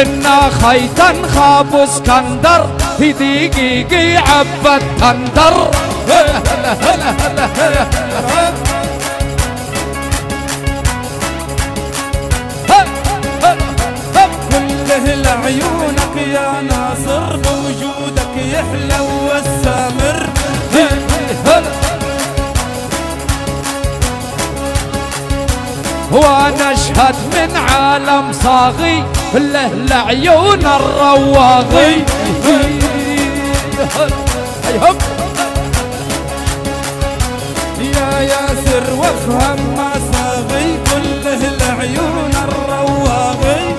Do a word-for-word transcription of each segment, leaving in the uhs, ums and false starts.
منا خيتا خاب اسكندر في دقيقي عبى التندر. هلا هلا هلا هلا كله لعيونك يا ناصر بوجودك يحلى والسامر. وانا اشهد من عالم صاغي له لعيون الرواغي. يا ياسر وافهم ما صاغي كله لعيون الرواغي.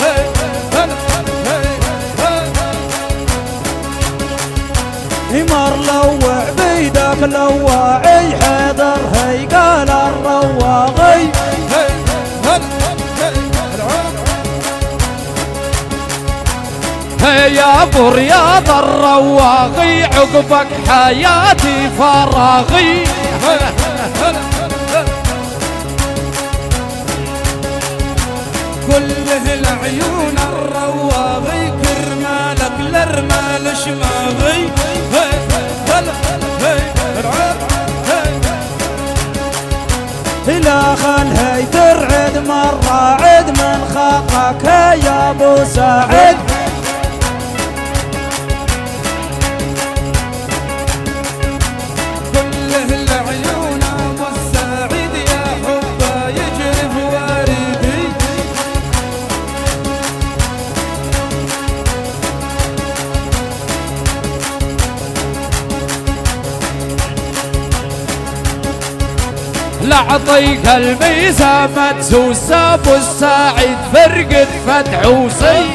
همار لوع بيدك لواعي حيدر هي قال الرواغي. يا ابو رياض الرواغي عقبك حياتي فراغي. كله العيون الرواغي كرمالك لرمال شماغي. إلى خل هي ترعد مرة عد من خاقك يا ابو سعد. لعطيك الميزة مدسوس ابو الساعد فرقة فتحوسي.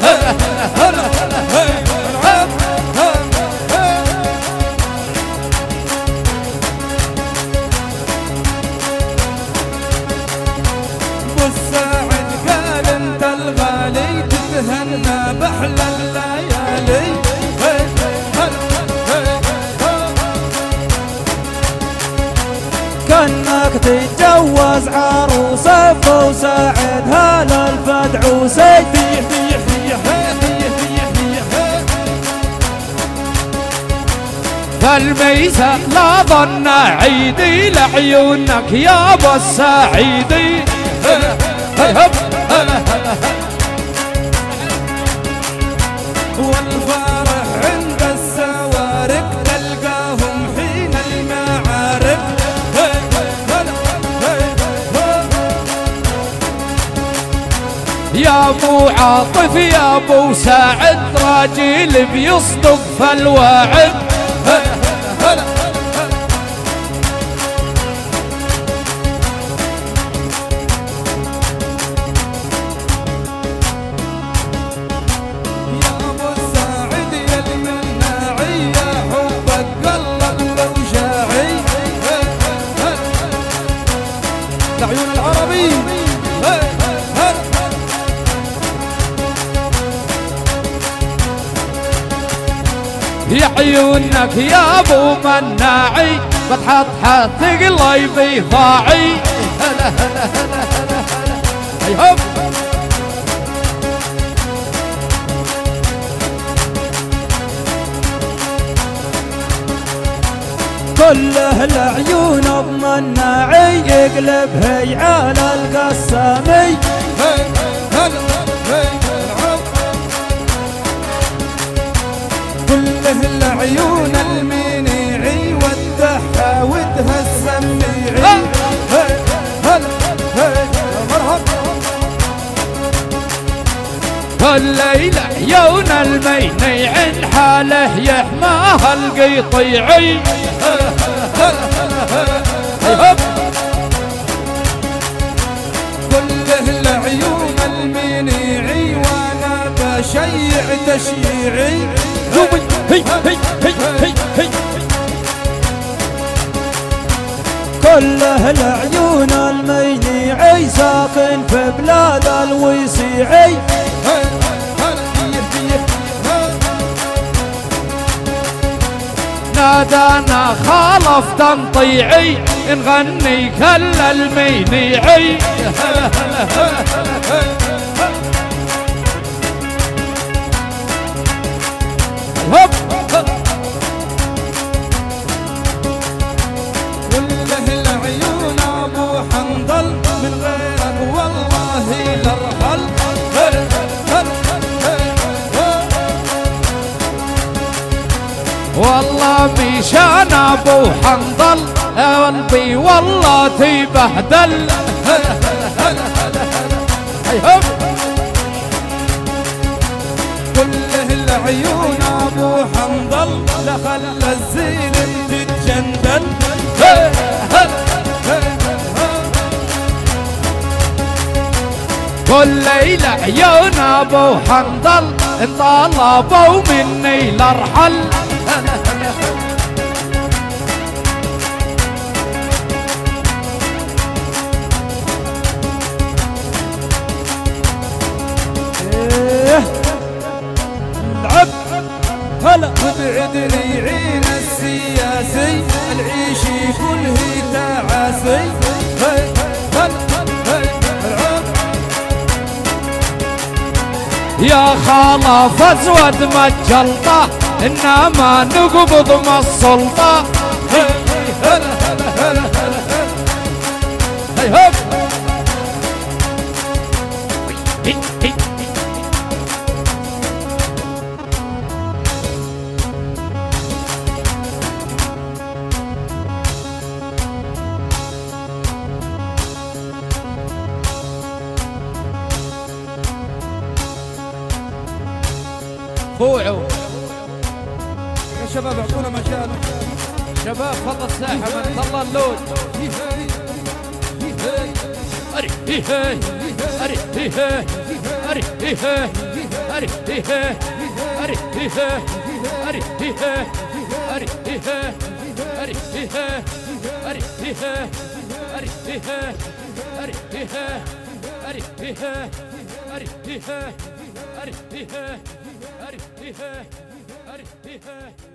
ابو الساعد قال انت الغالي تتهنى باحلى الليالي. كأنك تتجوز عروس ابو سعد هلا الفدعوسي. فالميزة لا ظن عيدي لعيونك يا ابو السعيدي. والفرح عند السوارق تلقاهم حين المعارك. يا ابو عاطف يا ابو سعد راجل بيصدق فالواعد. لعيون العربي يا عيونك يا ابو مناعي فتحت حط قلبي ضاعي. هلا هلا هلا هلا هلا هلا كله العيون بمناعي يقلب هي على القسامي. كله العيون المنيعي والدحى ودها السميعي. كل ليلة عيون المينيع حاله يحماها القيطيعي. كله العيون المنيعي وانا بشيع تشييعي. هي هي هي هي هي كله العيون المينيعي ساكن في بلاد الويسيعي. نادانا خالف تنطيعي نغني كل المينيعي. والله مشان ابو حنظل قلبي والله تبهدل. كله العيون ابو حنظل لخلى الزين تتجندل. كل ليلة عيون ابو حنظل طلبوا مني لارحل. العب هلا وابعد ريعين السياسي العيشي كله تعاسي. يا خلاف اسود ما الجلطة انما نقبض ما السلطة. فوعوا يا شباب اعطونا مكان. شباب فضل الساحة من طلع اللوج. أري هي هي أري هي هي أري هي هي أري هي هي أري هي هي أري هي هي أري هي هي أري هي هي أري هي هي أري هي هي أري هي هي أري هي هي أري هي هي أري هي هي أري هي هي أري هي هي